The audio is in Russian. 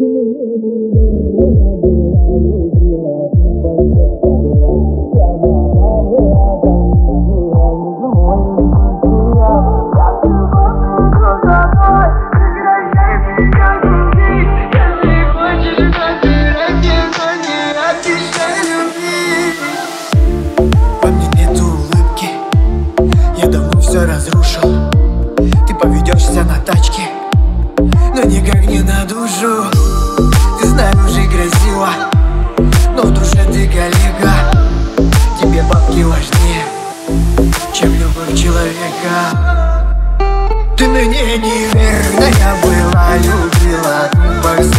Все разрушил. Ты поведешься на тачке, но никак не на душу. Ты с нами уже грозила, но в душе ты коллега. Тебе бабки важнее, чем любовь человека. Ты мне неверная была, любила,